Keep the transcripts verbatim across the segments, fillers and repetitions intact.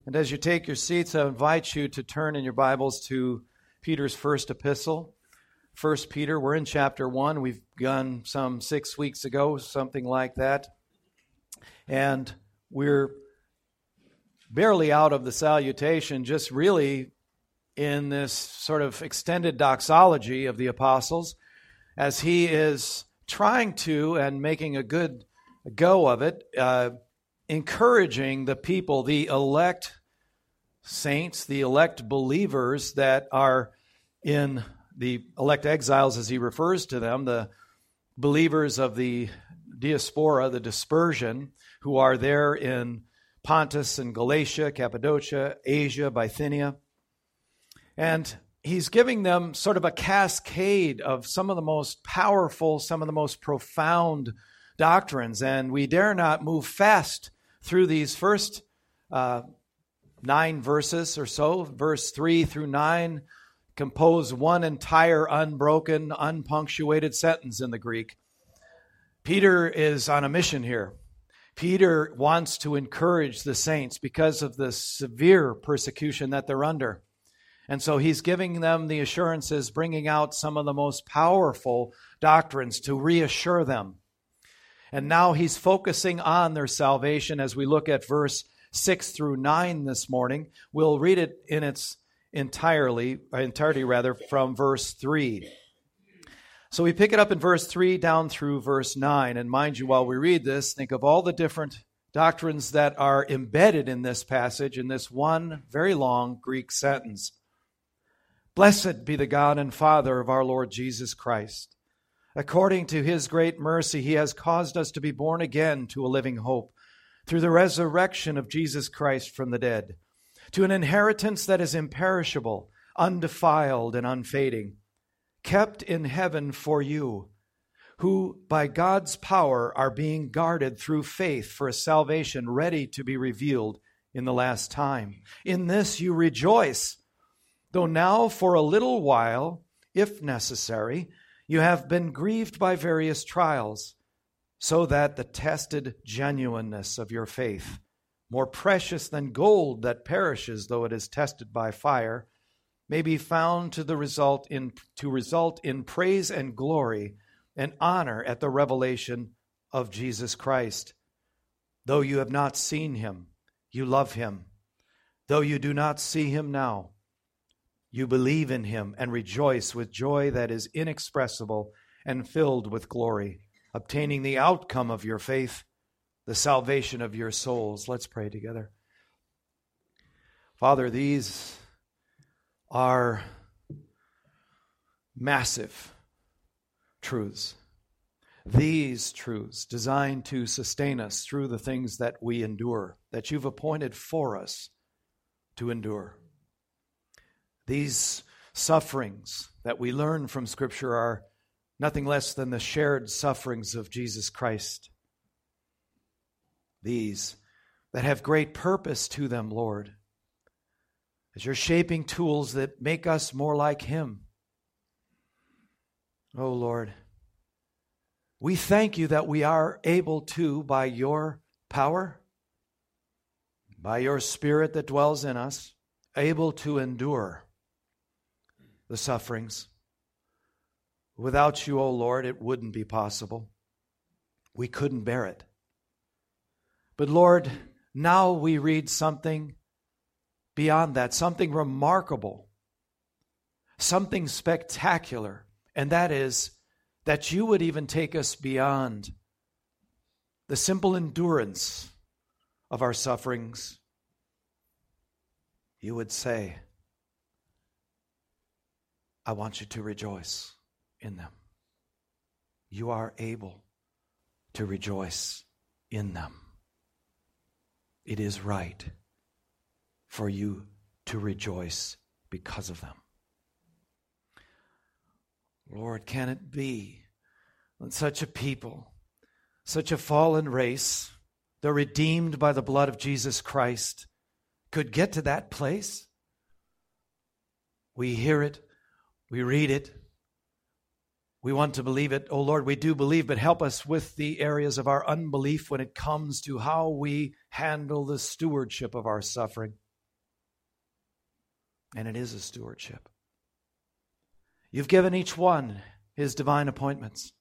And as you take your seats, I invite you to turn in your Bibles to Peter's first epistle, First Peter. We're in chapter one. We've begun some six weeks ago, something like that. And we're barely out of the salutation, just really in this sort of extended doxology of the apostles, as he is trying to, and making a good go of it, uh, encouraging the people, the elect saints, the elect believers that are in the elect exiles, as he refers to them, the believers of the diaspora, the dispersion, who are there in Pontus and Galatia, Cappadocia, Asia, Bithynia. And he's giving them sort of a cascade of some of the most powerful, some of the most profound doctrines. And we dare not move fast through these first uh, nine verses or so. Verse three through nine compose one entire unbroken, unpunctuated sentence in the Greek. Peter is on a mission here. Peter wants to encourage the saints because of the severe persecution that they're under. And so he's giving them the assurances, bringing out some of the most powerful doctrines to reassure them. And now he's focusing on their salvation as we look at verse six through nine this morning. We'll read it in its entirely, entirety rather, from verse three. So we pick it up in verse three down through verse nine. And mind you, while we read this, think of all the different doctrines that are embedded in this passage, in this one very long Greek sentence. Blessed be the God and Father of our Lord Jesus Christ. According to his great mercy, he has caused us to be born again to a living hope through the resurrection of Jesus Christ from the dead, to an inheritance that is imperishable, undefiled, and unfading, kept in heaven for you, who by God's power are being guarded through faith for a salvation ready to be revealed in the last time. In this you rejoice, though now for a little while, if necessary, you have been grieved by various trials, so that the tested genuineness of your faith, more precious than gold that perishes though it is tested by fire, may be found to the result in to result in praise and glory and honor at the revelation of Jesus Christ. Though you have not seen him, you love him. Though you do not see him now, you believe in him and rejoice with joy that is inexpressible and filled with glory, obtaining the outcome of your faith, the salvation of your souls. Let's pray together. Father, these are massive truths. These truths designed to sustain us through the things that we endure, that you've appointed for us to endure. These sufferings that we learn from Scripture are nothing less than the shared sufferings of Jesus Christ. These that have great purpose to them, Lord, as you're shaping tools that make us more like him. Oh, Lord, we thank you that we are able to, by your power, by your Spirit that dwells in us, able to endure the sufferings. Without you, O Lord, it wouldn't be possible. We couldn't bear it. But Lord, now we read something beyond that, something remarkable, something spectacular, and that is that you would even take us beyond the simple endurance of our sufferings. You would say, I want you to rejoice in them. You are able to rejoice in them. It is right for you to rejoice because of them. Lord, can it be that such a people, such a fallen race, the redeemed by the blood of Jesus Christ, could get to that place? We hear it, we read it, we want to believe it. Oh Lord, we do believe, but help us with the areas of our unbelief when it comes to how we handle the stewardship of our suffering. And it is a stewardship. You've given each one his divine appointments,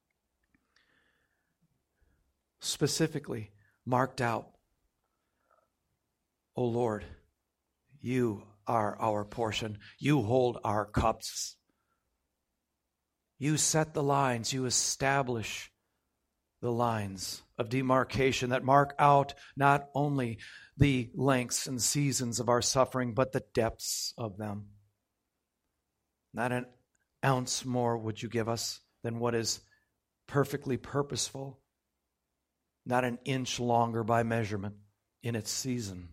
specifically marked out. O Lord, you are our portion. You hold our cups. You set the lines. You establish the lines of demarcation that mark out not only the lengths and seasons of our suffering, but the depths of them. Not an ounce more would you give us than what is perfectly purposeful. Not an inch longer by measurement in its season.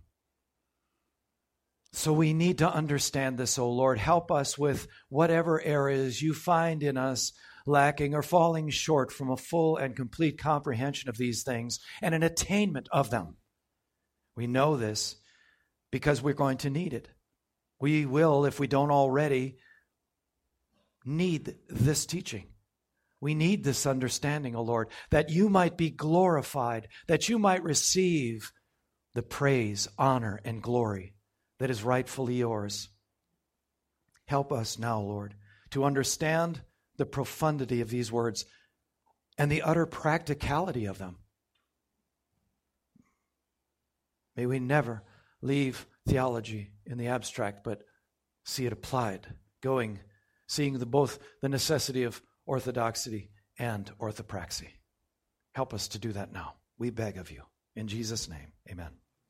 So we need to understand this, O Lord. Help us with whatever areas you find in us lacking or falling short from a full and complete comprehension of these things and an attainment of them. We know this because we're going to need it. We will, if we don't already, need this teaching. We need this understanding, O Lord, that you might be glorified, that you might receive the praise, honor, and glory that is rightfully yours. Help us now, Lord, to understand the profundity of these words and the utter practicality of them. May we never leave theology in the abstract, but see it applied, going, seeing the, both the necessity of orthodoxy and orthopraxy. Help us to do that now. We beg of you. In Jesus' name, amen.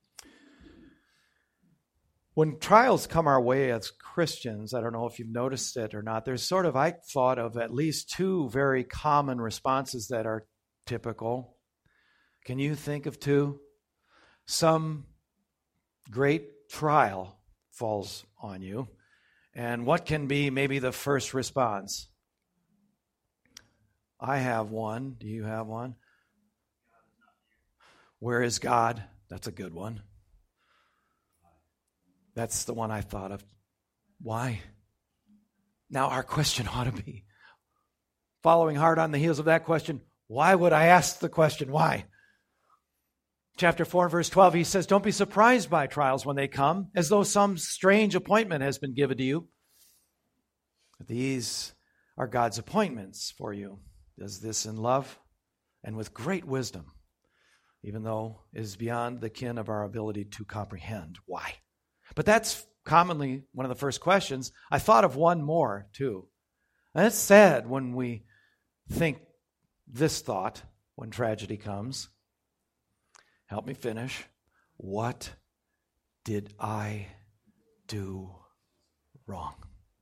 When trials come our way as Christians, I don't know if you've noticed it or not, there's sort of, I thought of at least two very common responses that are typical. Can you think of two? Some great trial falls on you, and what can be maybe the first response? I have one. Do you have one? Where is God? That's a good one. That's the one I thought of. Why? Now our question ought to be, following hard on the heels of that question, why would I ask the question, why? Chapter four, verse twelve, he says, don't be surprised by trials when they come, as though some strange appointment has been given to you. These are God's appointments for you. Does this in love and with great wisdom, even though it is beyond the ken of our ability to comprehend. Why? But that's commonly one of the first questions. I thought of one more, too. And it's sad when we think this thought when tragedy comes. Help me finish. What did I do wrong?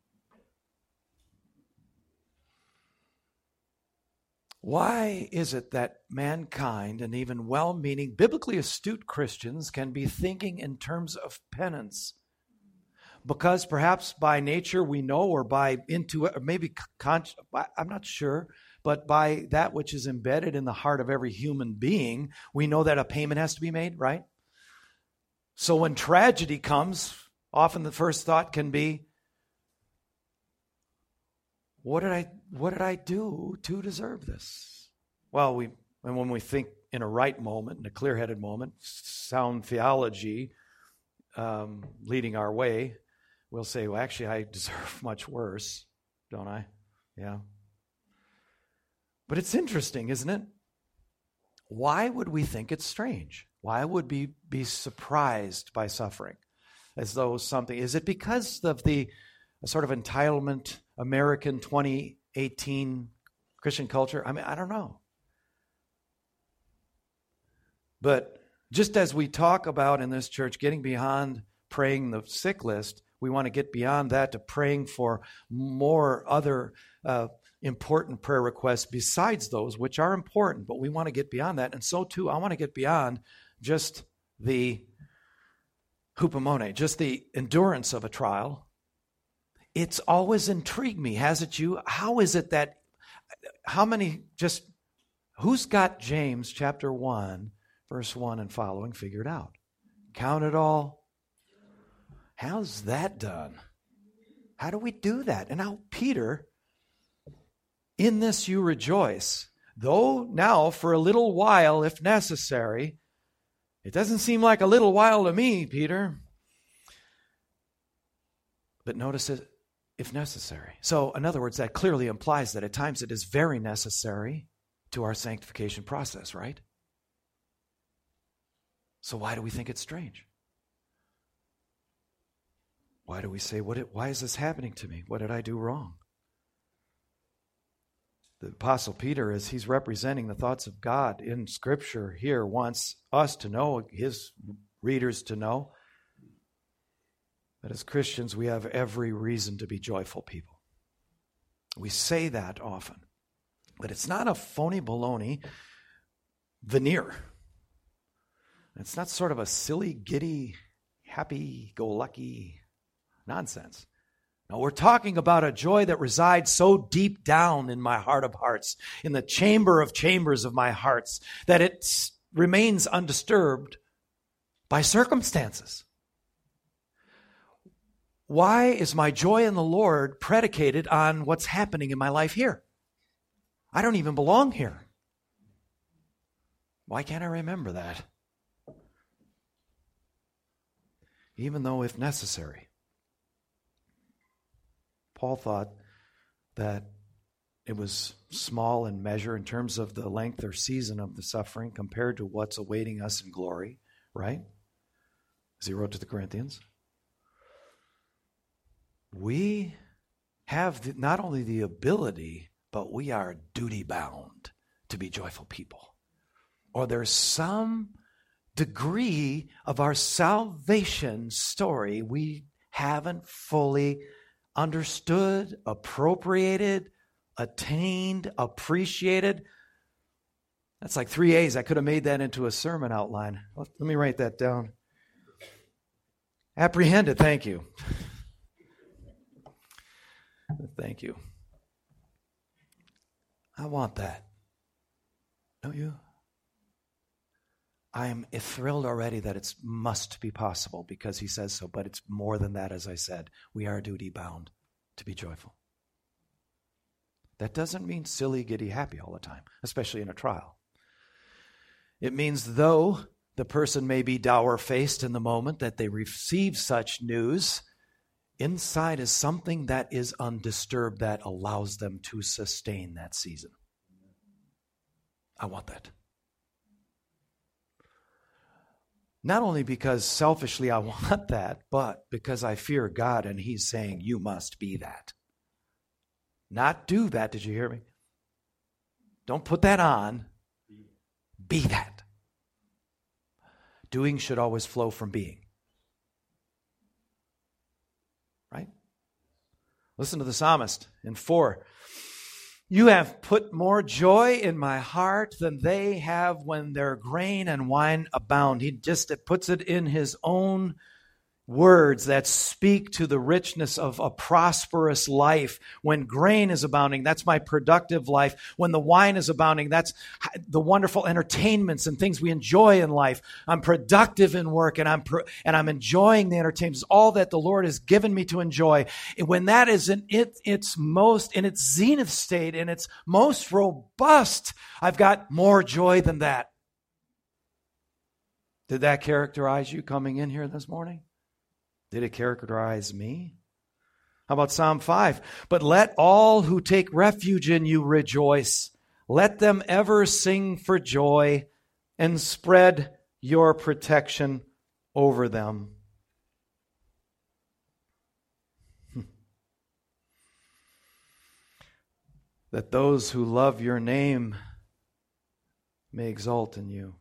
Why is it that mankind and even well-meaning, biblically astute Christians can be thinking in terms of penance? Because perhaps by nature we know, or by intuition, or maybe con- I'm not sure, but by that which is embedded in the heart of every human being, we know that a payment has to be made, right? So when tragedy comes, often the first thought can be, What did I what did I do to deserve this? Well, we and when we think in a right moment, in a clear-headed moment, sound theology um, leading our way, we'll say, well, actually, I deserve much worse, don't I? Yeah. But it's interesting, isn't it? Why would we think it's strange? Why would we be surprised by suffering? As though something, is it because of the sort of entitlement American twenty eighteen Christian culture? I mean, I don't know. But just as we talk about in this church, getting beyond praying the sick list, we want to get beyond that to praying for more other uh, important prayer requests besides those, which are important, but we want to get beyond that. And so too, I want to get beyond just the hupomone, just the endurance of a trial. It's always intrigued me, hasn't you? How is it that, how many just, who's got James chapter one, verse one and following figured out? Count it all. How's that done? How do we do that? And now Peter, in this you rejoice, though now for a little while, if necessary. It doesn't seem like a little while to me, Peter. But notice it, if necessary. So, in other words, that clearly implies that at times it is very necessary to our sanctification process, right? So why do we think it's strange? Why do we say, "What? It, why is this happening to me? What did I do wrong?" The Apostle Peter, as he's representing the thoughts of God in Scripture here, wants us to know, his readers to know, that as Christians we have every reason to be joyful people. We say that often, but it's not a phony baloney veneer. It's not sort of a silly, giddy, happy-go-lucky nonsense. No, we're talking about a joy that resides so deep down in my heart of hearts, in the chamber of chambers of my hearts, that it remains undisturbed by circumstances. Why is my joy in the Lord predicated on what's happening in my life here? I don't even belong here. Why can't I remember that? Even though, if necessary, Paul thought that it was small in measure in terms of the length or season of the suffering compared to what's awaiting us in glory, right? As he wrote to the Corinthians. We have the, not only the ability, but we are duty-bound to be joyful people. Or there's some degree of our salvation story we haven't fully understood, appropriated, attained, appreciated. That's like three A's. I could have made that into a sermon outline. Let me write that down. Apprehended, thank you. Thank you. I want that. Don't you? I am thrilled already that it must be possible because he says so, but it's more than that, as I said. We are duty-bound to be joyful. That doesn't mean silly, giddy, happy all the time, especially in a trial. It means though the person may be dour-faced in the moment that they receive such news, inside is something that is undisturbed that allows them to sustain that season. I want that. Not only because selfishly I want that, but because I fear God and he's saying, you must be that. Not do that, did you hear me? Don't put that on. Be that. Doing should always flow from being. Right? Listen to the psalmist in four. You have put more joy in my heart than they have when their grain and wine abound. He just it puts it in his own words that speak to the richness of a prosperous life. When grain is abounding, that's my productive life. When the wine is abounding, that's the wonderful entertainments and things we enjoy in life. I'm productive in work and I'm pro- and I'm enjoying the entertainments, all that the Lord has given me to enjoy. And when that is in it, its most, in its zenith state, in its most robust, I've got more joy than that. Did that characterize you coming in here this morning? Did it characterize me? How about Psalm five? But let all who take refuge in you rejoice. Let them ever sing for joy and spread your protection over them. That those who love your name may exult in you.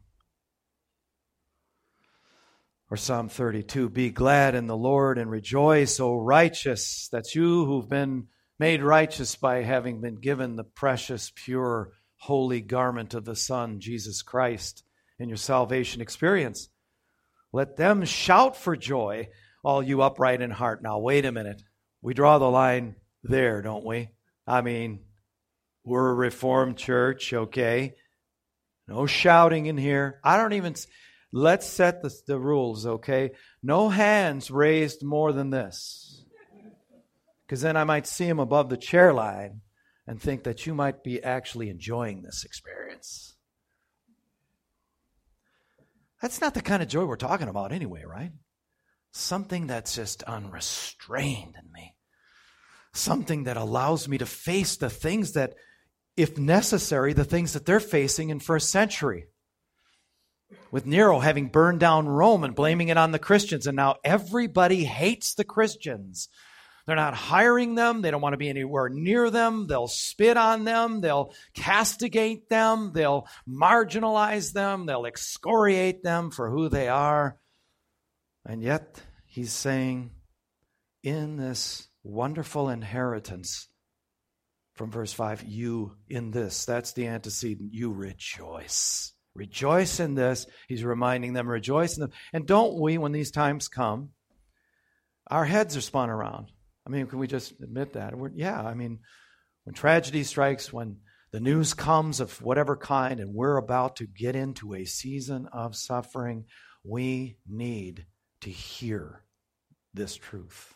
Or Psalm thirty-two, be glad in the Lord and rejoice, O righteous. That's you who've been made righteous by having been given the precious, pure, holy garment of the Son, Jesus Christ, in your salvation experience. Let them shout for joy, all you upright in heart. Now, wait a minute. We draw the line there, don't we? I mean, we're a Reformed church, okay? No shouting in here. I don't even... Let's set the, the rules, okay? No hands raised more than this. Because then I might see him above the chair line and think that you might be actually enjoying this experience. That's not the kind of joy we're talking about anyway, right? something that's just unrestrained in me, something that allows me to face the things that, if necessary, the things that they're facing in first century. With Nero having burned down Rome and blaming it on the Christians, and now everybody hates the Christians. They're not hiring them. They don't want to be anywhere near them. They'll spit on them. They'll castigate them. They'll marginalize them. They'll excoriate them for who they are. And yet, he's saying, in this wonderful inheritance, from verse five, you in this, that's the antecedent, you rejoice. Rejoice in this. He's reminding them, rejoice in them. And don't we, when these times come, our heads are spun around. I mean, can we just admit that? We're, yeah, I mean, when tragedy strikes, when the news comes of whatever kind, and we're about to get into a season of suffering, we need to hear this truth.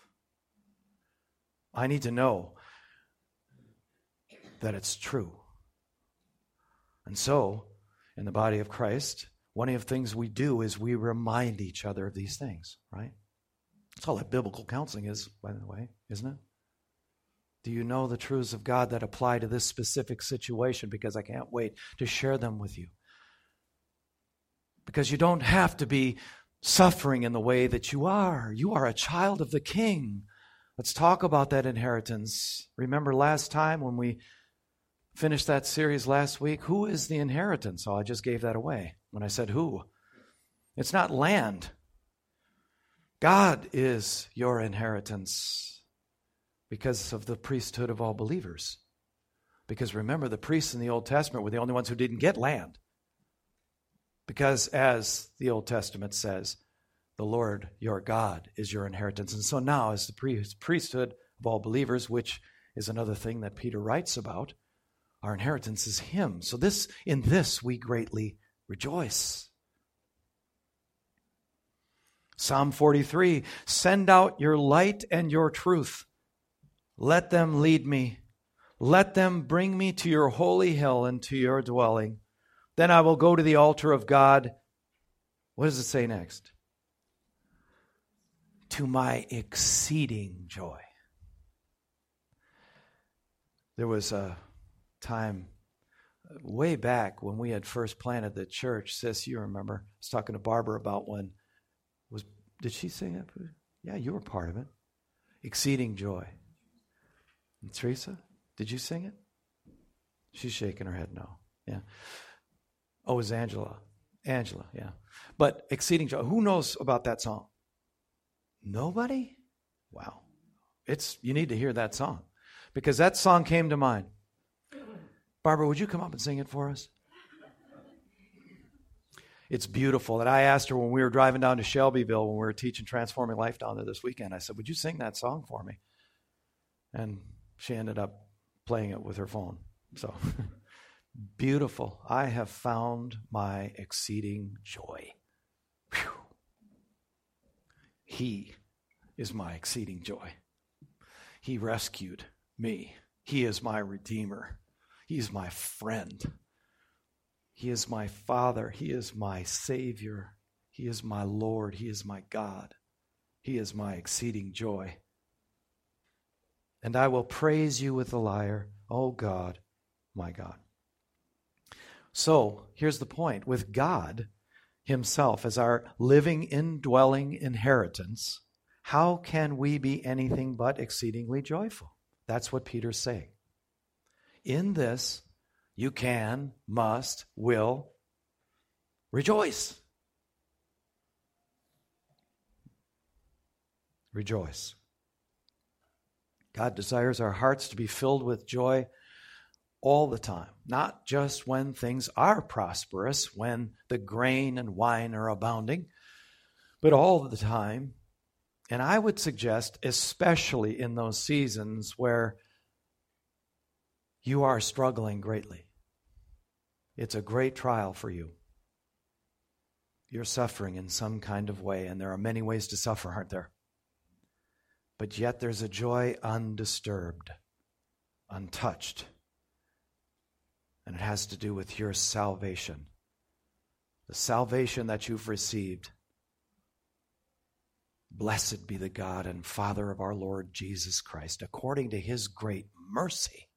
I need to know that it's true. And so, in the body of Christ, one of the things we do is we remind each other of these things, right? That's all that biblical counseling is, by the way, isn't it? Do you know the truths of God that apply to this specific situation? Because I can't wait to share them with you. Because you don't have to be suffering in the way that you are. You are a child of the King. Let's talk about that inheritance. Remember last time when we finished that series last week, who is the inheritance? Oh, I just gave that away when I said who. It's not land. God is your inheritance because of the priesthood of all believers. Because remember, the priests in the Old Testament were the only ones who didn't get land. Because as the Old Testament says, the Lord your God is your inheritance. And so now as the priesthood of all believers, which is another thing that Peter writes about, our inheritance is Him. So this, in this we greatly rejoice. Psalm forty-three, send out your light and your truth. Let them lead me. Let them bring me to your holy hill and to your dwelling. Then I will go to the altar of God. What does it say next? To my exceeding joy. There was a time way back when we had first planted the church. Sis, you remember. I was talking to Barbara about when was did she sing that? Yeah, you were part of it. Exceeding joy. And Teresa, did you sing it? She's shaking her head no. Yeah. Oh, it was Angela. Angela, yeah. But exceeding joy. Who knows about that song? Nobody? Wow. It's you need to hear that song. Because that song came to mind. Barbara, would you come up and sing it for us? It's beautiful. And I asked her when we were driving down to Shelbyville, when we were teaching Transforming Life down there this weekend, I said, would you sing that song for me? And she ended up playing it with her phone. So, beautiful. I have found my exceeding joy. Whew. He is my exceeding joy. He rescued me. He is my Redeemer. He is my friend. He is my Father. He is my Savior. He is my Lord. He is my God. He is my exceeding joy. And I will praise you with the lyre, O God, my God. So, here's the point. With God Himself as our living, indwelling inheritance, how can we be anything but exceedingly joyful? That's what Peter's saying. In this, you can, must, will rejoice. Rejoice. God desires our hearts to be filled with joy all the time, not just when things are prosperous, when the grain and wine are abounding, but all the time. And I would suggest, especially in those seasons where you are struggling greatly. It's a great trial for you. You're suffering in some kind of way, and there are many ways to suffer, aren't there? But yet there's a joy undisturbed, untouched. And it has to do with your salvation. The salvation that you've received. Blessed be the God and Father of our Lord Jesus Christ. According to his great mercy,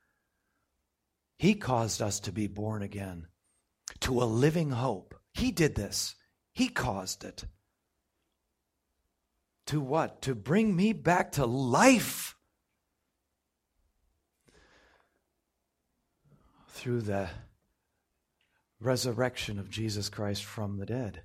he caused us to be born again to a living hope. He did this. He caused it. To what? To bring me back to life through the resurrection of Jesus Christ from the dead.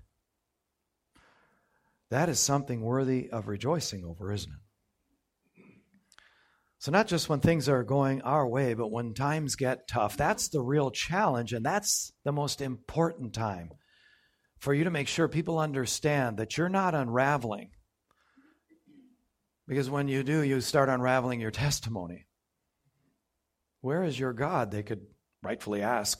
That is something worthy of rejoicing over, isn't it? So not just when things are going our way, but when times get tough, that's the real challenge, and that's the most important time for you to make sure people understand that you're not unraveling. Because when you do, you start unraveling your testimony. Where is your God? They could rightfully ask.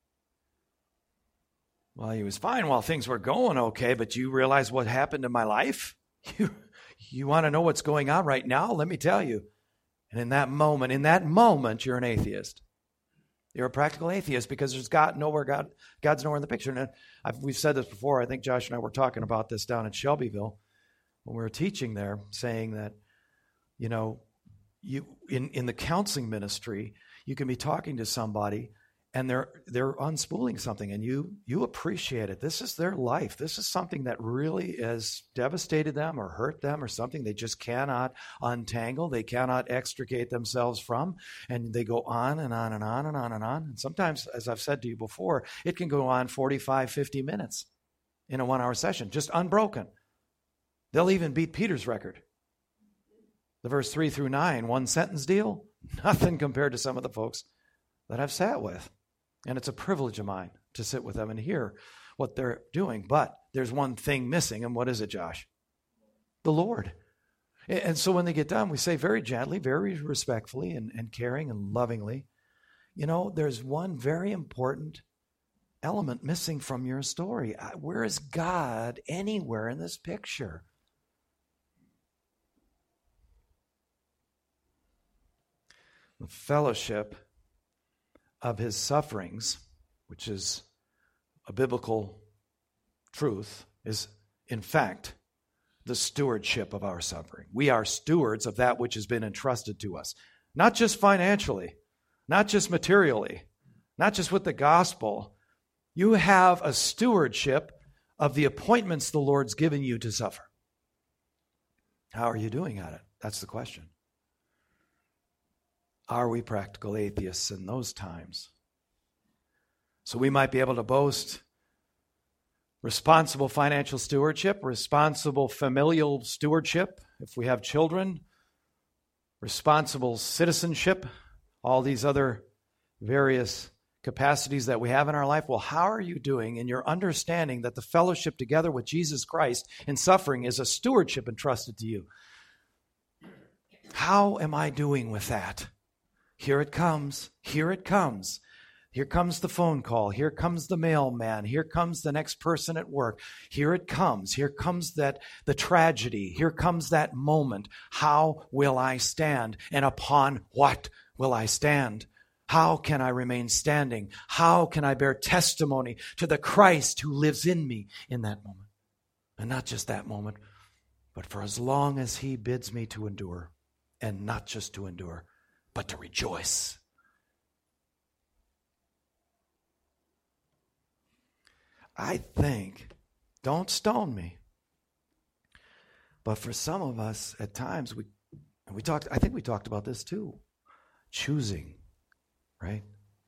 Well, he was fine while things were going okay, but you realize what happened in my life? You, you want to know what's going on right now? Let me tell you. And in that moment, in that moment, you're an atheist. You're a practical atheist because there's God nowhere. God, God's nowhere in the picture. And I've, we've said this before. I think Josh and I were talking about this down in Shelbyville when we were teaching there, saying that, you know, you in, in the counseling ministry, you can be talking to somebody and they're they're unspooling something, and you you appreciate it. This is their life. This is something that really has devastated them or hurt them or something they just cannot untangle. They cannot extricate themselves from, and they go on and on and on and on and on. And sometimes, as I've said to you before, it can go on forty-five, fifty minutes in a one-hour session, just unbroken. They'll even beat Peter's record. The verse three through nine, one sentence deal, nothing compared to some of the folks that I've sat with. And it's a privilege of mine to sit with them and hear what they're doing. But there's one thing missing, and what is it, Josh? The Lord. And so when they get done, we say very gently, very respectfully, and, and caring and lovingly, you know, there's one very important element missing from your story. Where is God anywhere in this picture? The fellowship of his sufferings, which is a biblical truth, is in fact the stewardship of our suffering. We are stewards of that which has been entrusted to us, not just financially, not just materially, not just with the gospel. You have a stewardship of the appointments the Lord's given you to suffer. How are you doing at it? That's the question. Are we practical atheists in those times? So we might be able to boast responsible financial stewardship, responsible familial stewardship, if we have children, responsible citizenship, all these other various capacities that we have in our life. Well, how are you doing in your understanding that the fellowship together with Jesus Christ in suffering is a stewardship entrusted to you? How am I doing with that? Here it comes. Here it comes. Here comes the phone call. Here comes the mailman. Here comes the next person at work. Here it comes. Here comes that the tragedy. Here comes that moment. How will I stand? And upon what will I stand? How can I remain standing? How can I bear testimony to the Christ who lives in me in that moment? And not just that moment, but for as long as he bids me to endure, and not just to endure, but to rejoice. I think, don't stone me, but for some of us at times, we and we talked, I think we talked about this too, choosing, right?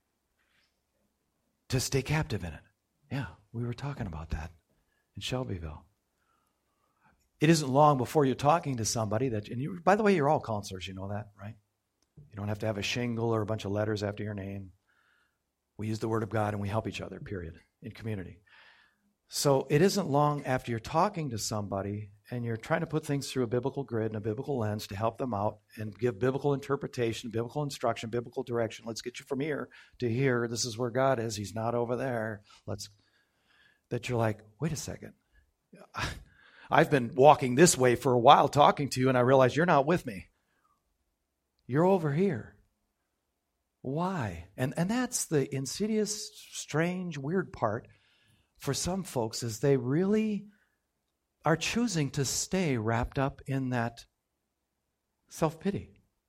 To stay captive in it. Yeah, we were talking about that in Shelbyville. It isn't long before you're talking to somebody that, and you, by the way, you're all counselors, you know that, right? You don't have to have a shingle or a bunch of letters after your name. We use the Word of God and we help each other, period, in community. So it isn't long after you're talking to somebody and you're trying to put things through a biblical grid and a biblical lens to help them out and give biblical interpretation, biblical instruction, biblical direction. Let's get you from here to here. This is where God is. He's not over there. Let's. That you're like, wait a second. I've been walking this way for a while talking to you, and I realize you're not with me. You're over here. Why? And and that's the insidious, strange, weird part for some folks, is they really are choosing to stay wrapped up in that self-pity.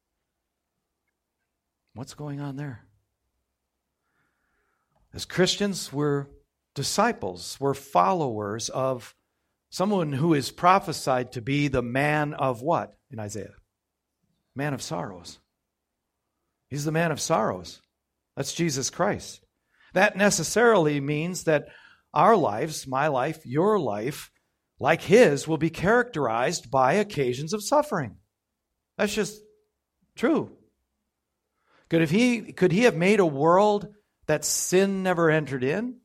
What's going on there? As Christians, we're disciples, we're followers of someone who is prophesied to be the man of what in Isaiah? Man of sorrows. He's the man of sorrows. That's Jesus Christ. That necessarily means that our lives, my life, your life, like his, will be characterized by occasions of suffering. That's just true. Could have he, could he have made a world that sin never entered in?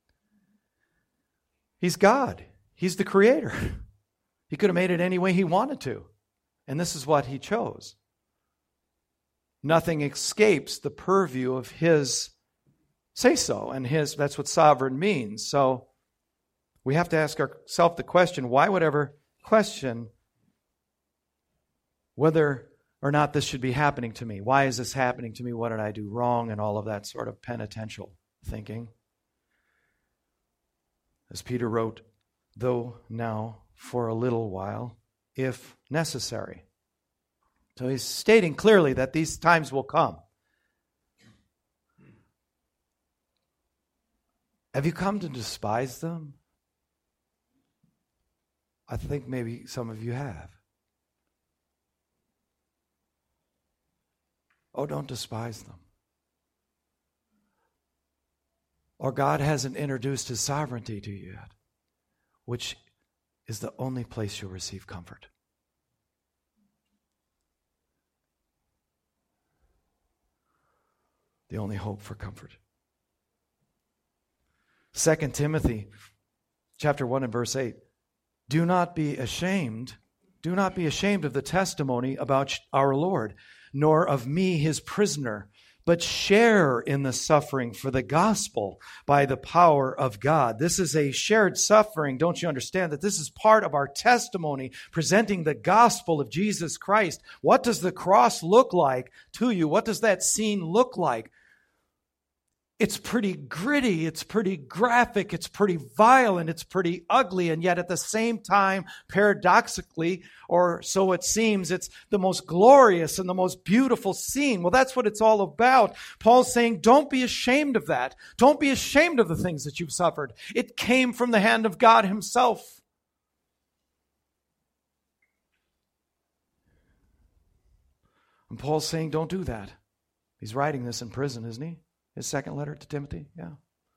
He's God. He's the creator. He could have made it any way he wanted to. And this is what he chose. Nothing escapes the purview of his say-so. And his, that's what sovereign means. So we have to ask ourselves the question, why would ever question whether or not this should be happening to me? Why is this happening to me? What did I do wrong? And all of that sort of penitential thinking. As Peter wrote, though now for a little while, if necessary. So he's stating clearly that these times will come. Have you come to despise them? I think maybe some of you have. Oh, don't despise them. Or God hasn't introduced his sovereignty to you yet, which is the only place you'll receive comfort. The only hope for comfort. Second Timothy chapter one and verse eight. Do not be ashamed. Do not be ashamed of the testimony about our Lord, nor of me, his prisoner, but share in the suffering for the gospel by the power of God. This is a shared suffering. Don't you understand that this is part of our testimony, presenting the gospel of Jesus Christ? What does the cross look like to you? What does that scene look like? It's pretty gritty, it's pretty graphic, it's pretty violent, it's pretty ugly, and yet at the same time, paradoxically, or so it seems, it's the most glorious and the most beautiful scene. Well, that's what it's all about. Paul's saying, don't be ashamed of that. Don't be ashamed of the things that you've suffered. It came from the hand of God himself. And Paul's saying, don't do that. He's writing this in prison, isn't he? His second letter to Timothy, yeah.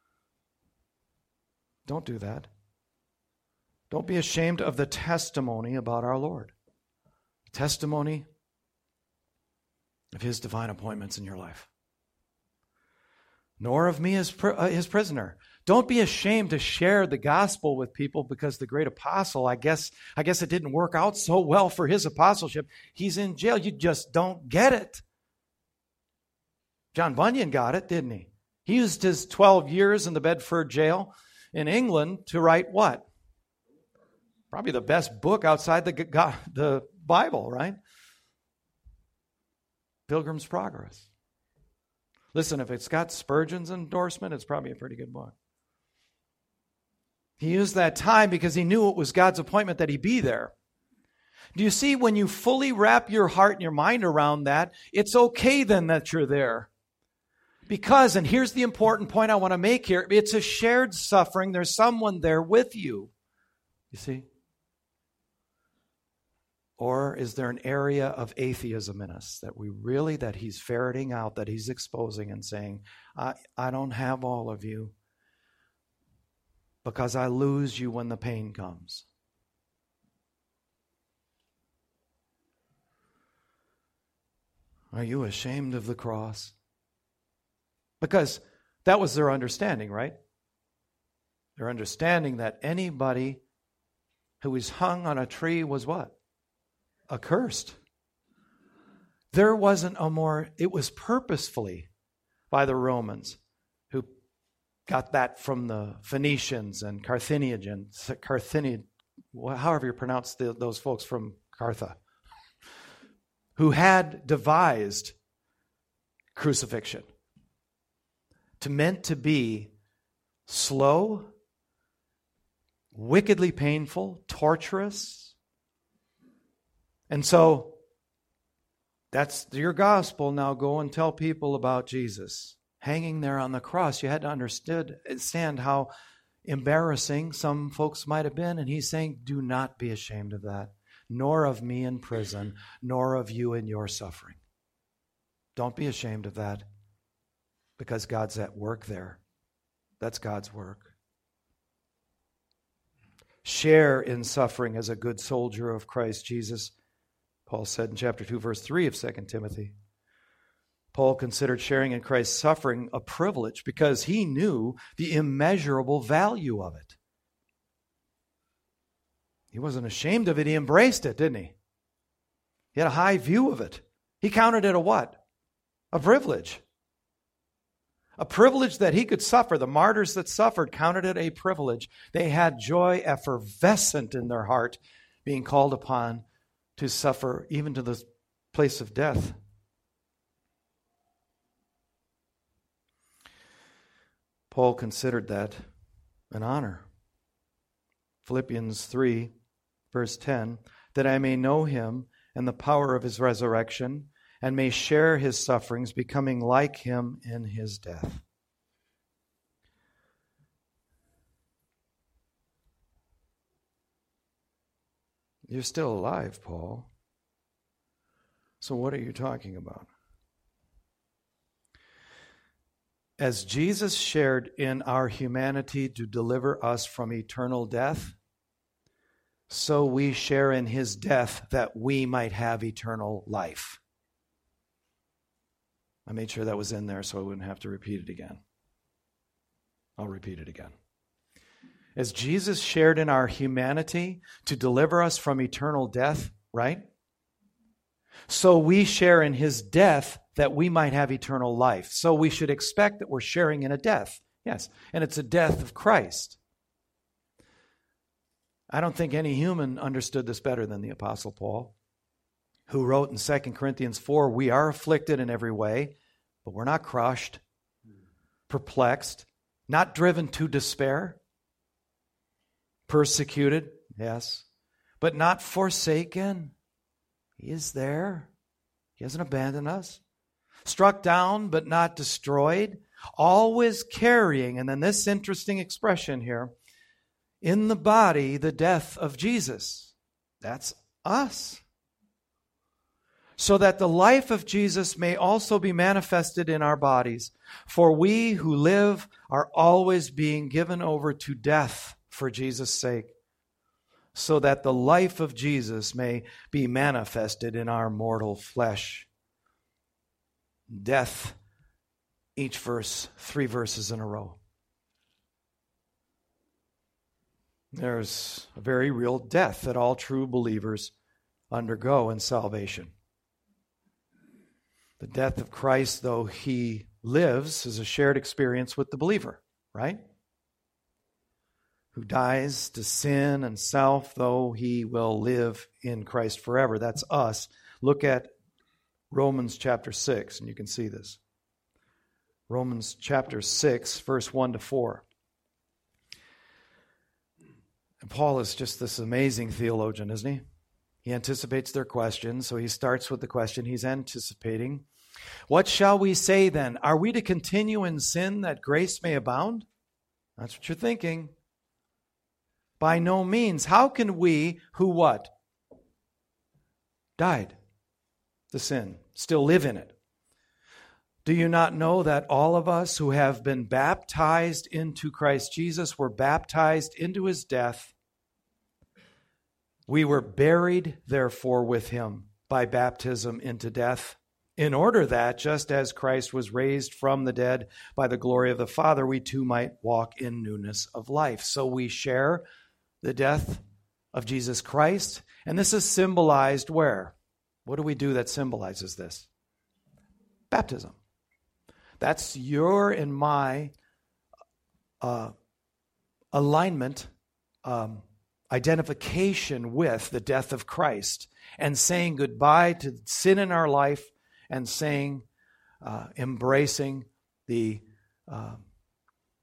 Don't do that. Don't be ashamed of the testimony about our Lord. Testimony of his divine appointments in your life. Nor of me as pr- uh, his prisoner. Don't be ashamed to share the gospel with people because the great apostle, I guess, I guess it didn't work out so well for his apostleship. He's in jail. You just don't get it. John Bunyan got it, didn't he? He used his twelve years in the Bedford jail in England to write what? Probably the best book outside the, the Bible, right? Pilgrim's Progress. Listen, if it's got Spurgeon's endorsement, it's probably a pretty good book. He used that time because he knew it was God's appointment that he be there. Do you see, when you fully wrap your heart and your mind around that, it's okay then that you're there. Because, and here's the important point I want to make here, it's a shared suffering. There's someone there with you. You see? Or is there an area of atheism in us that we really, that he's ferreting out, that he's exposing and saying, I, I don't have all of you because I lose you when the pain comes. Are you ashamed of the cross? Because that was their understanding, right? Their understanding that anybody who was hung on a tree was what? Accursed. There wasn't a more, it was purposefully by the Romans who got that from the Phoenicians and Carthaginians, Carthaginian, however you pronounce the, those folks from Cartha, who had devised crucifixion. To meant to be slow, wickedly painful, torturous. And so, that's your gospel. Now go and tell people about Jesus. Hanging there on the cross, you had to understand how embarrassing some folks might have been. And he's saying, do not be ashamed of that, nor of me in prison, nor of you in your suffering. Don't be ashamed of that, because God's at work there. That's God's work. Share in suffering as a good soldier of Christ Jesus, Paul said in chapter two, verse three of Second Timothy. Paul considered sharing in Christ's suffering a privilege because he knew the immeasurable value of it. He wasn't ashamed of it. He embraced it, didn't he? He had a high view of it. He counted it a what? A privilege. A privilege that he could suffer. The martyrs that suffered counted it a privilege. They had joy effervescent in their heart, being called upon to suffer even to the place of death. Paul considered that an honor. Philippians three, verse ten, that I may know him and the power of his resurrection, and may share his sufferings, becoming like him in his death. You're still alive, Paul. So what are you talking about? As Jesus shared in our humanity to deliver us from eternal death, so we share in his death that we might have eternal life. I made sure that was in there so I wouldn't have to repeat it again. I'll repeat it again. As Jesus shared in our humanity to deliver us from eternal death, right? So we share in his death that we might have eternal life. So we should expect that we're sharing in a death. Yes, and it's a death of Christ. I don't think any human understood this better than the Apostle Paul, who wrote in Second Corinthians four, we are afflicted in every way, but we're not crushed, perplexed, not driven to despair, persecuted, yes, but not forsaken. He is there. He hasn't abandoned us. Struck down, but not destroyed. Always carrying, and then this interesting expression here, in the body, the death of Jesus. That's us. So that the life of Jesus may also be manifested in our bodies. For we who live are always being given over to death for Jesus' sake, so that the life of Jesus may be manifested in our mortal flesh. Death, each verse, three verses in a row. There's a very real death that all true believers undergo in salvation. The death of Christ, though he lives, is a shared experience with the believer, right? Who dies to sin and self, though he will live in Christ forever. That's us. Look at Romans chapter six, and you can see this. Romans chapter six, verse one to four. And Paul is just this amazing theologian, isn't he? He anticipates their questions, so he starts with the question he's anticipating. What shall we say then? Are we to continue in sin that grace may abound? That's what you're thinking. By no means. How can we who what? Died to sin, still live in it? Do you not know that all of us who have been baptized into Christ Jesus were baptized into his death? We were buried, therefore, with him by baptism into death, in order that, just as Christ was raised from the dead by the glory of the Father, we too might walk in newness of life. So we share the death of Jesus Christ, and this is symbolized where? What do we do that symbolizes this? Baptism. That's your and my uh, alignment, um, identification with the death of Christ, and saying goodbye to sin in our life, and saying, uh, embracing the uh,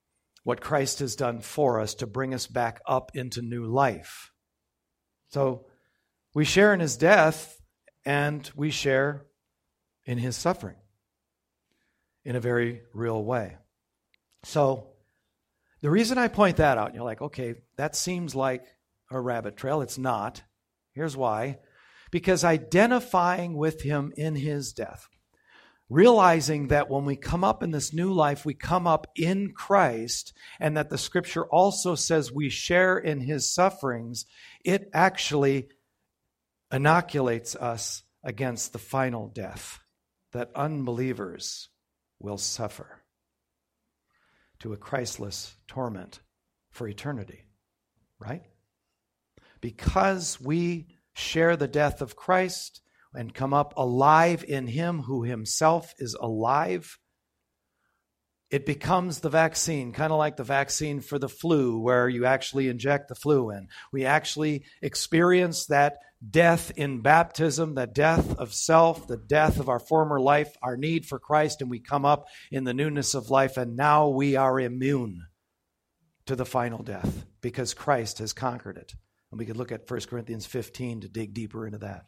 what Christ has done for us to bring us back up into new life. So we share in his death and we share in his suffering in a very real way. So the reason I point that out, you're like, okay, that seems like a rabbit trail. It's not. Here's why. Because identifying with him in his death, realizing that when we come up in this new life, we come up in Christ, and that the scripture also says we share in his sufferings, it actually inoculates us against the final death that unbelievers will suffer, to a Christless torment for eternity, right? Because we share the death of Christ and come up alive in him who himself is alive, it becomes the vaccine, kind of like the vaccine for the flu, where you actually inject the flu in. We actually experience that death in baptism, the death of self, the death of our former life, our need for Christ, and we come up in the newness of life, and now we are immune to the final death because Christ has conquered it. And we could look at First Corinthians fifteen to dig deeper into that.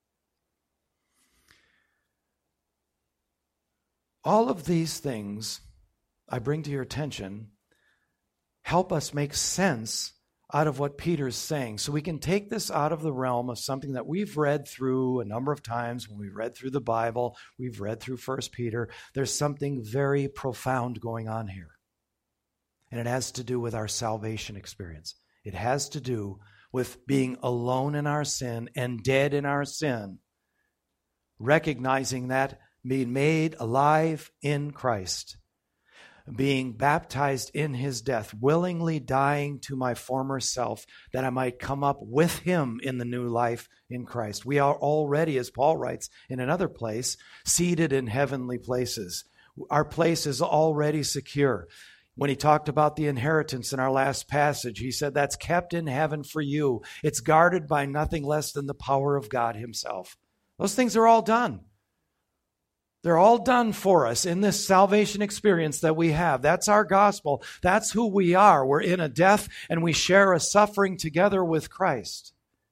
All of these things I bring to your attention help us make sense out of what Peter's saying. So we can take this out of the realm of something that we've read through a number of times when we've read through the Bible, we've read through First Peter. There's something very profound going on here. And it has to do with our salvation experience. It has to do with being alone in our sin and dead in our sin, recognizing that, being made alive in Christ, being baptized in his death, willingly dying to my former self, that I might come up with him in the new life in Christ. We are already, as Paul writes in another place, seated in heavenly places. Our place is already secure. When he talked about the inheritance in our last passage, he said that's kept in heaven for you. It's guarded by nothing less than the power of God himself. Those things are all done. They're all done for us in this salvation experience that we have. That's our gospel. That's who we are. We're in a death and we share a suffering together with Christ.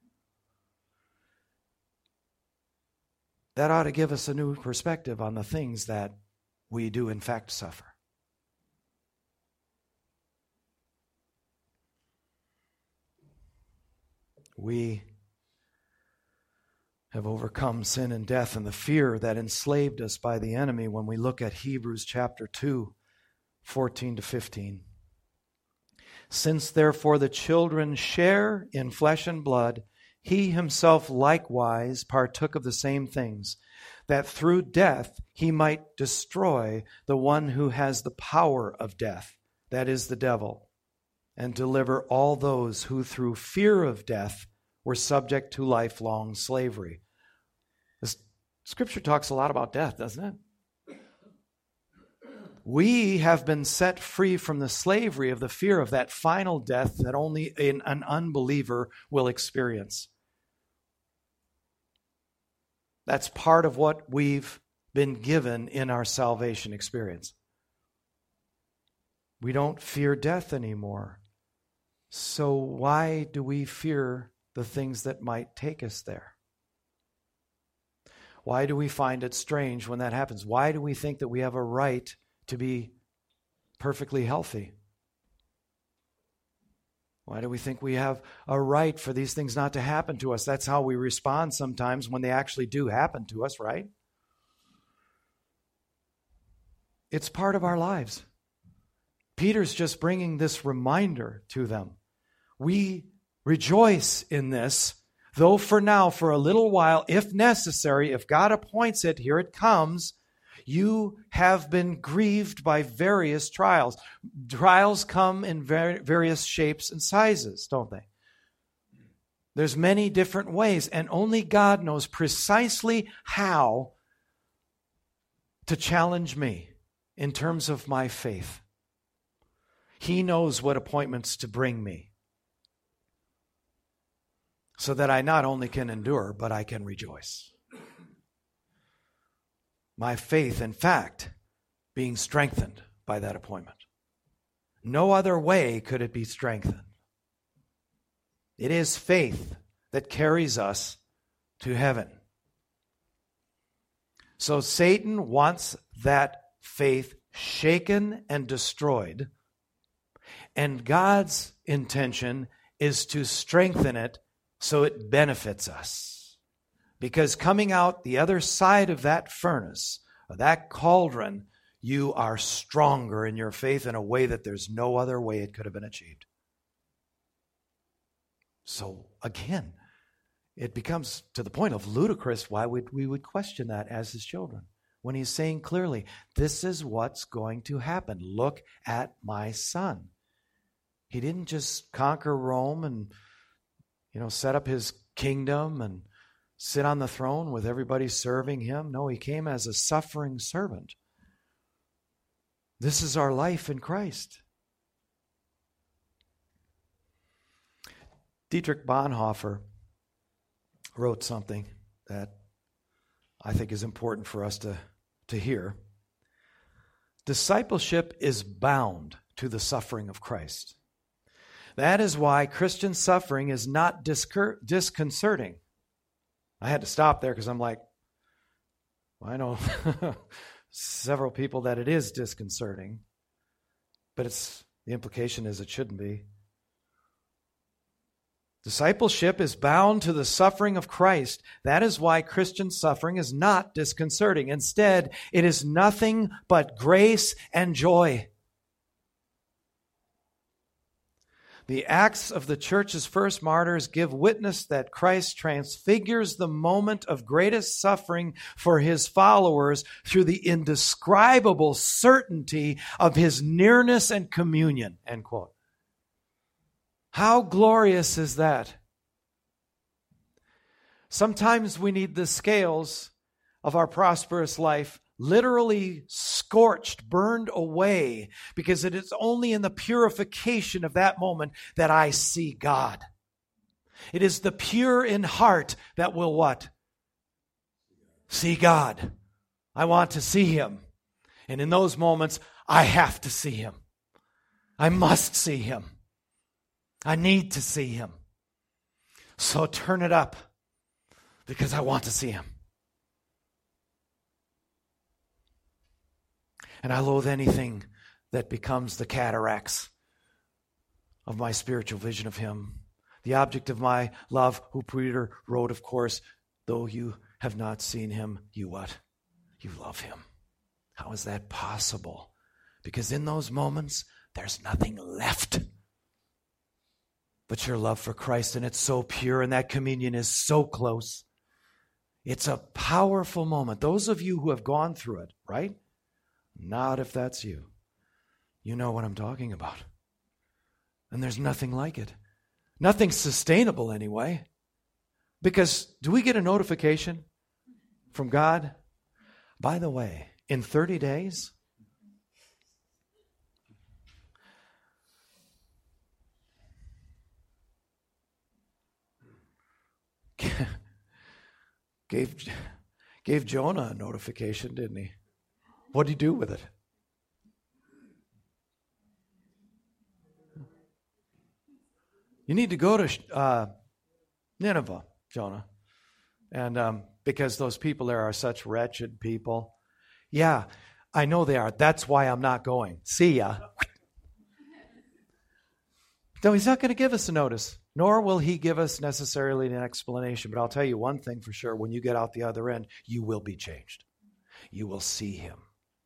That ought to give us a new perspective on the things that we do in fact suffer. We have overcome sin and death and the fear that enslaved us by the enemy when we look at Hebrews chapter two, fourteen to fifteen. Since therefore the children share in flesh and blood, he himself likewise partook of the same things, that through death he might destroy the one who has the power of death, that is the devil, and deliver all those who through fear of death were subject to lifelong slavery. The scripture talks a lot about death, doesn't it? We have been set free from the slavery of the fear of that final death that only an, an unbeliever will experience. That's part of what we've been given in our salvation experience. We don't fear death anymore. So why do we fear the things that might take us there? Why do we find it strange when that happens? Why do we think that we have a right to be perfectly healthy? Why do we think we have a right for these things not to happen to us? That's how we respond sometimes when they actually do happen to us, right? It's part of our lives. Peter's just bringing this reminder to them. We rejoice in this, though for now, for a little while, if necessary, if God appoints it, here it comes, you have been grieved by various trials. Trials come in various shapes and sizes, don't they? There's many different ways, and only God knows precisely how to challenge me in terms of my faith. He knows what appointments to bring me, so that I not only can endure, but I can rejoice. My faith, in fact, being strengthened by that appointment. No other way could it be strengthened. It is faith that carries us to heaven. So Satan wants that faith shaken and destroyed, and God's intention is to strengthen it so it benefits us. Because coming out the other side of that furnace, of that cauldron, you are stronger in your faith in a way that there's no other way it could have been achieved. So again, it becomes to the point of ludicrous why would we would question that as his children. When he's saying clearly, this is what's going to happen. Look at my son. He didn't just conquer Rome and, you know, set up his kingdom and sit on the throne with everybody serving him. No, he came as a suffering servant. This is our life in Christ. Dietrich Bonhoeffer wrote something that I think is important for us to, to hear. Discipleship is bound to the suffering of Christ. That is why Christian suffering is not discur- disconcerting. I had to stop there because I'm like, well, I know several people that it is disconcerting, but it's the implication is it shouldn't be. Discipleship is bound to the suffering of Christ. That is why Christian suffering is not disconcerting. Instead, it is nothing but grace and joy. The acts of the church's first martyrs give witness that Christ transfigures the moment of greatest suffering for his followers through the indescribable certainty of his nearness and communion. End quote. How glorious is that? Sometimes we need the scales of our prosperous life literally scorched, burned away, because it is only in the purification of that moment that I see God. It is the pure in heart that will what? See God. I want to see him. And in those moments, I have to see him. I must see him. I need to see him. So turn it up, because I want to see him. And I loathe anything that becomes the cataracts of my spiritual vision of him. The object of my love, who Peter wrote, of course, though you have not seen him, you what? You love him. How is that possible? Because in those moments, there's nothing left but your love for Christ, and it's so pure, and that communion is so close. It's a powerful moment. Those of you who have gone through it, right? Not if that's you. You know what I'm talking about. And there's nothing like it. Nothing sustainable anyway. Because do we get a notification from God? By the way, in thirty days, gave, gave Jonah a notification, didn't he? What did he do with it? You need to go to uh, Nineveh, Jonah. And um, because those people there are such wretched people. Yeah, I know they are. That's why I'm not going. See ya. No, he's not going to give us a notice, nor will he give us necessarily an explanation. But I'll tell you one thing for sure. When you get out the other end, you will be changed. You will see him.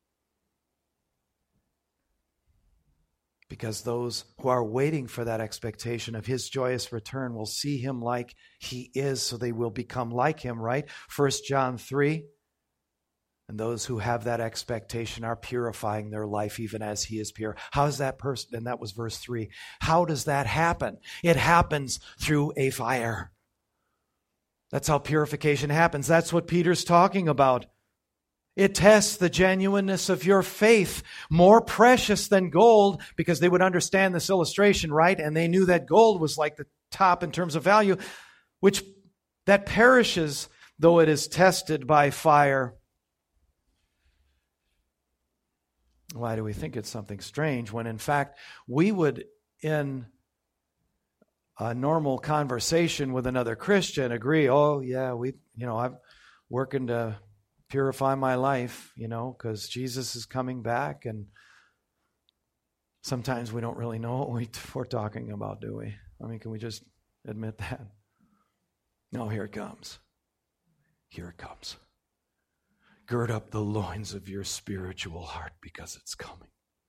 Because those who are waiting for that expectation of his joyous return will see him like he is, so they will become like him, right? First John three. And those who have that expectation are purifying their life even as he is pure. How is that person? And that was verse three. How does that happen? It happens through a fire. That's how purification happens. That's what Peter's talking about. It tests the genuineness of your faith, more precious than gold, because they would understand this illustration, right? And they knew that gold was like the top in terms of value, which that perishes though it is tested by fire. Why do we think it's something strange when in fact we would, in a normal conversation with another Christian, agree, oh yeah, we, you know, I'm working to purify my life, you know, because Jesus is coming back, and sometimes we don't really know what we, we're talking about, do we? I mean, can we just admit that? No, here it comes. Here it comes. Gird up the loins of your spiritual heart because it's coming.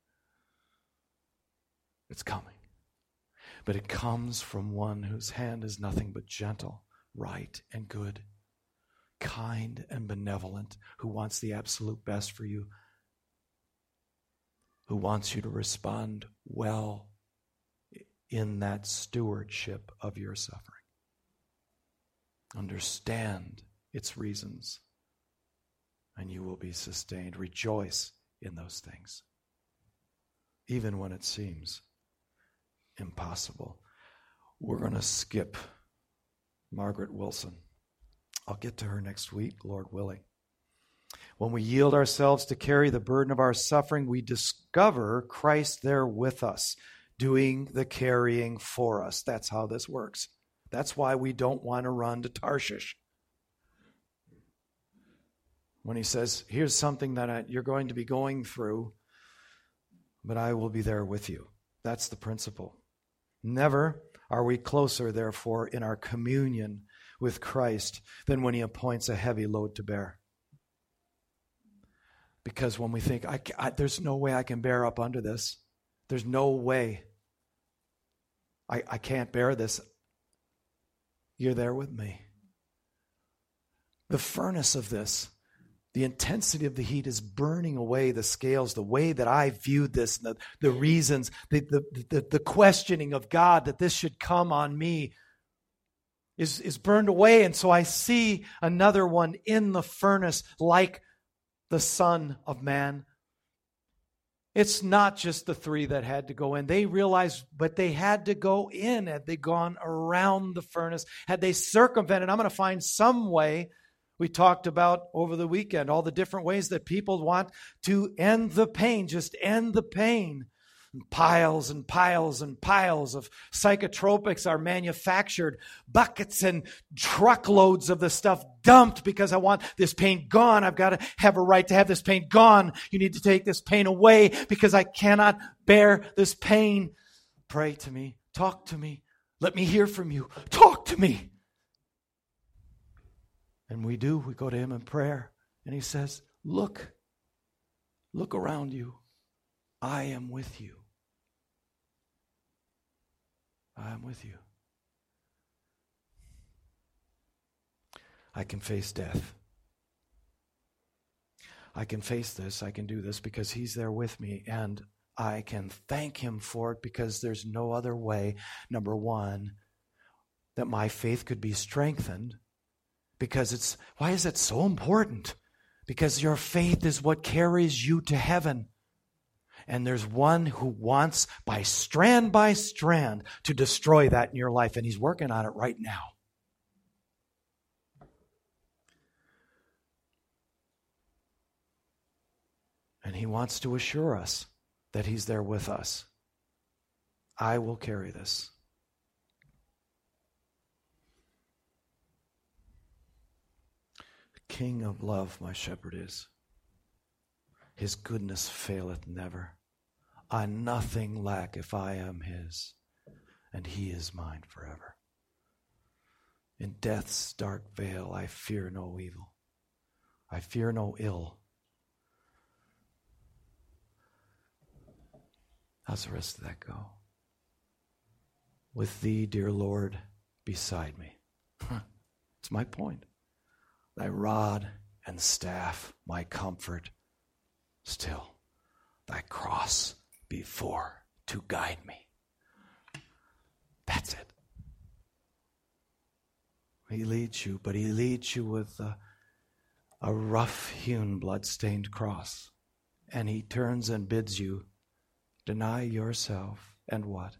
It's coming. But it comes from one whose hand is nothing but gentle, right, and good, kind and benevolent, who wants the absolute best for you, who wants you to respond well in that stewardship of your suffering. Understand its reasons, and you will be sustained. Rejoice in those things, even when it seems impossible. We're going to skip Margaret Wilson. I'll get to her next week, Lord willing. When we yield ourselves to carry the burden of our suffering, we discover Christ there with us, doing the carrying for us. That's how this works. That's why we don't want to run to Tarshish. When he says, here's something that I, you're going to be going through, but I will be there with you. That's the principle. Never are we closer, therefore, in our communion with Christ than when he appoints a heavy load to bear. Because when we think, I, I, there's no way I can bear up under this. There's no way. I, I can't bear this. You're there with me. The furnace of this, the intensity of the heat is burning away the scales, the way that I viewed this, the, the reasons, the, the, the, the questioning of God that this should come on me is, is burned away. And so I see another one in the furnace like the Son of Man. It's not just the three that had to go in. They realized, but they had to go in. Had they gone around the furnace? Had they circumvented? I'm going to find some way. We talked about over the weekend all the different ways that people want to end the pain, just end the pain. And piles and piles and piles of psychotropics are manufactured, buckets and truckloads of the stuff dumped because I want this pain gone. I've got to have a right to have this pain gone. You need to take this pain away because I cannot bear this pain. Pray to me. Talk to me. Let me hear from you. Talk to me. And we do. We go to him in prayer. And he says, look. Look around you. I am with you. I am with you. I can face death. I can face this. I can do this because he's there with me. And I can thank him for it because there's no other way, number one, that my faith could be strengthened. Because it's, why is that so important? Because your faith is what carries you to heaven. And there's one who wants, by strand by strand, to destroy that in your life. And he's working on it right now. And he wants to assure us that he's there with us. I will carry this. The King of love, my shepherd is. His goodness faileth never. I nothing lack if I am his, and he is mine forever. In death's dark vale I fear no evil. I fear no ill. How's the rest of that go? With thee, dear Lord, beside me. It's my point. Thy rod and staff, my comfort. Still, thy cross before to guide me. That's it. He leads you, but he leads you with a, a rough-hewn, blood-stained cross. And he turns and bids you deny yourself and what?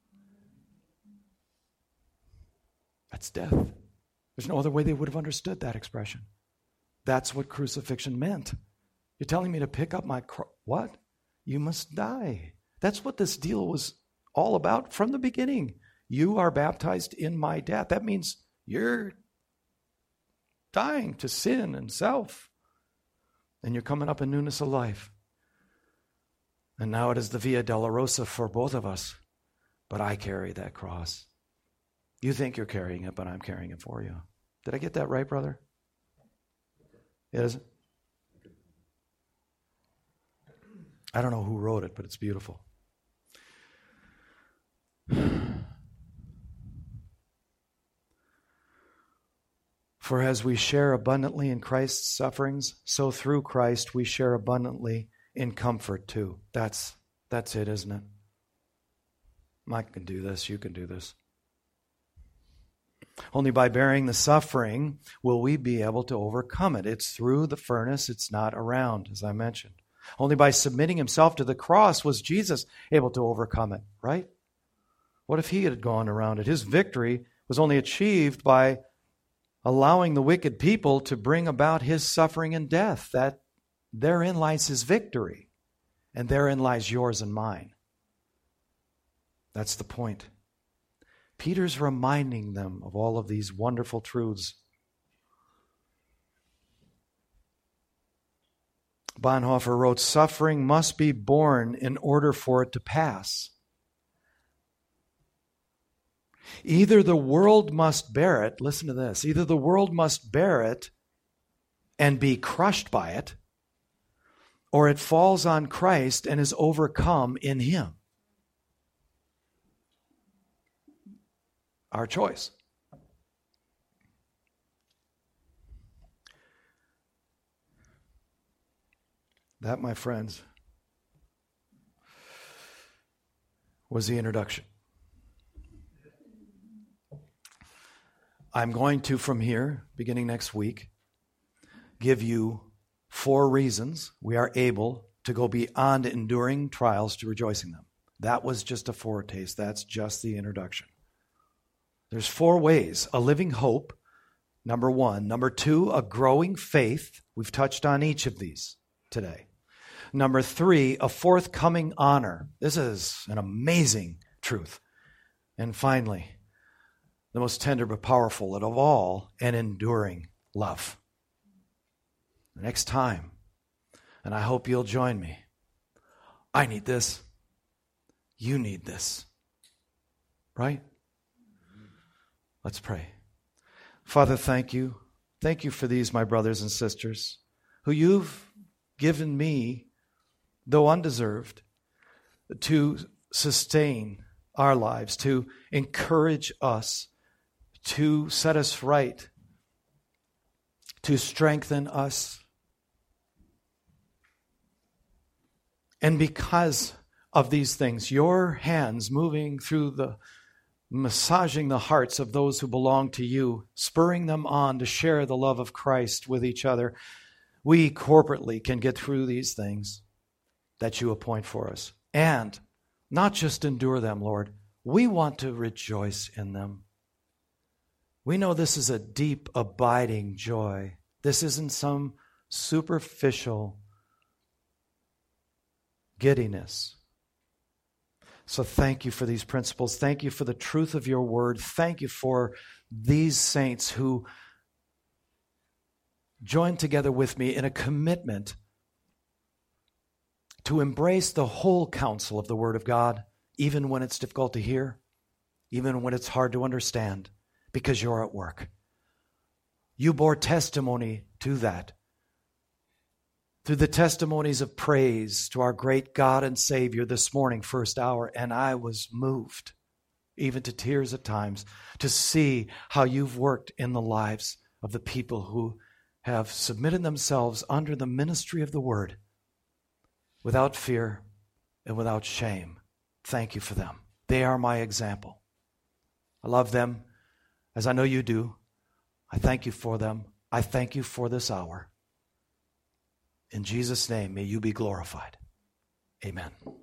That's death. There's no other way they would have understood that expression. That's what crucifixion meant. You're telling me to pick up my cross? What? you must die. That's what this deal was all about from the beginning. You are baptized in my death. That means you're dying to sin and self. And you're coming up in newness of life. And now it is the Via Dolorosa for both of us. But I carry that cross. You think you're carrying it, but I'm carrying it for you. Did I get that right, brother? Is it? I don't know who wrote it, but it's beautiful. For as we share abundantly in Christ's sufferings, so through Christ we share abundantly in comfort too. That's that's it, isn't it? I can do this, you can do this. Only by bearing the suffering will we be able to overcome it. It's through the furnace, it's not around, as I mentioned. Only by submitting himself to the cross was Jesus able to overcome it, right? What if he had gone around it? His victory was only achieved by allowing the wicked people to bring about his suffering and death. That therein lies his victory, and therein lies yours and mine. That's the point. Peter's reminding them of all of these wonderful truths. Bonhoeffer wrote, suffering must be borne in order for it to pass. Either the world must bear it, listen to this, either the world must bear it and be crushed by it, or it falls on Christ and is overcome in him. Our choice. That, my friends, was the introduction. I'm going to, from here, beginning next week, give you four reasons we are able to go beyond enduring trials to rejoicing them. That was just a foretaste. That's just the introduction. There's four ways. A living hope, number one. Number two, a growing faith. We've touched on each of these today. Number three, a forthcoming honor. This is an amazing truth. And finally, the most tender but powerful of all, an enduring love. The next time, and I hope you'll join me, I need this. You need this. Right? Let's pray. Father, thank you. Thank you for these, my brothers and sisters, who you've given me, though undeserved, to sustain our lives, to encourage us, to set us right, to strengthen us. And because of these things, your hands moving through the, massaging the hearts of those who belong to you, spurring them on to share the love of Christ with each other, we corporately can get through these things that you appoint for us. And not just endure them, Lord, we want to rejoice in them. We know this is a deep, abiding joy. This isn't some superficial giddiness. So thank you for these principles. Thank you for the truth of your word. Thank you for these saints who joined together with me in a commitment to embrace the whole counsel of the Word of God, even when it's difficult to hear, even when it's hard to understand, because you're at work. You bore testimony to that. Through the testimonies of praise to our great God and Savior this morning, first hour, and I was moved, even to tears at times, to see how you've worked in the lives of the people who have submitted themselves under the ministry of the Word without fear and without shame. Thank you for them. They are my example. I love them as I know you do. I thank you for them. I thank you for this hour. In Jesus' name, may you be glorified. Amen.